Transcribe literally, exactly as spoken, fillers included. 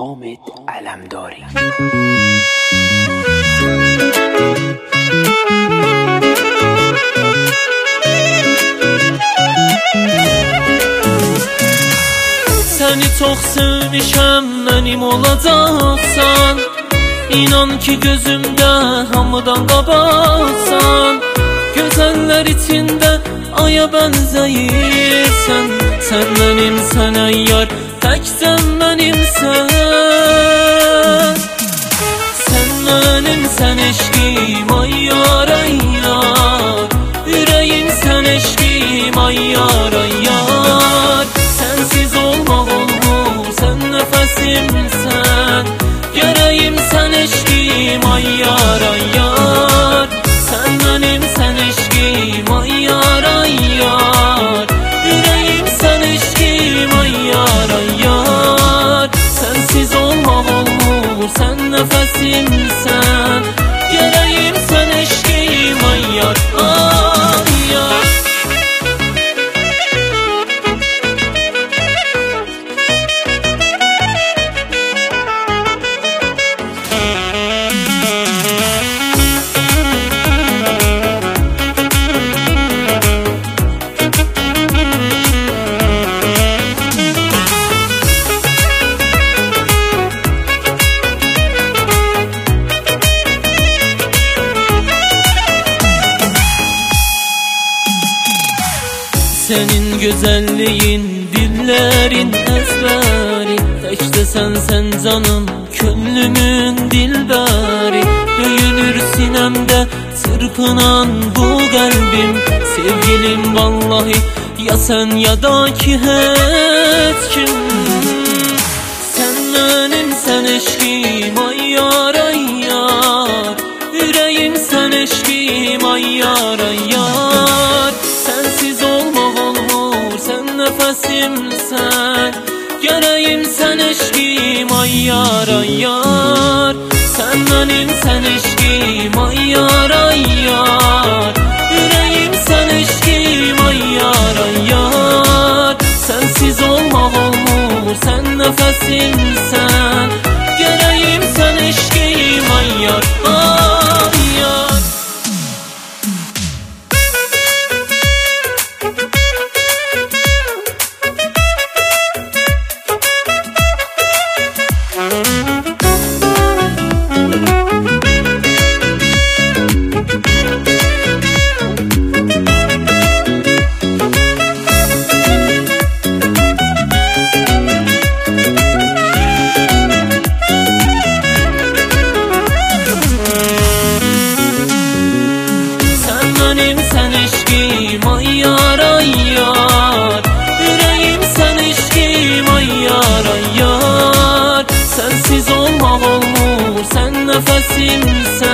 حامد علمداری. Səni çox sevmişəm, mənim olacaqsan. İnan ki gözümdə hamıdan qabaqsan. Gözəllər içində aya bənzəyirsən. Sən mənimsən ey yar, təkcə mənimsən. Sən mənimsən eşqim ay yar ay yar. Ürəyimsən eşqim ay yar ay yar. Sensiz olmaq olmur, sən nəfəsimsən. Gərəyimsən eşqim ay yar ay yar. Sən mənimsən eşqim ay yar ay yar. Ürəyimsən eşqim ay yar ay yar. Sensiz olmaq olmur, sən nəfəsimsən. Gərəyimsən eşqim ay yar ay yar. Senin güzelliğin, dillerin ezberi. Təkcə sən, sən canım, könlümün dilbəri. Döyünür sinəmdə çırpınan bu qəlbim. Sevgilim vallahi, ya sən ya da ki heç kim. Sən mənimsən eşqim ay yar ay yar. Ürəyimsən eşqim ay yar ay yar. Sensiz olmaq olmur, sən nəfəsimsən. Gərəyimsən eşqim ay yar ay yar. Sən mənimsən eşqim ay yar ay yar. Ürəyimsən eşqim ay yar ay yar. Sensiz olmaq olmur, sən nəfəsimsən. Gərəyimsən eşqim ay yar ay yar. Mənimsən eşqim ay yar ay yar. Ürəyimsən eşqim ay yar ay yar. Sensiz olmaq olmur, sən nəfəsimsən.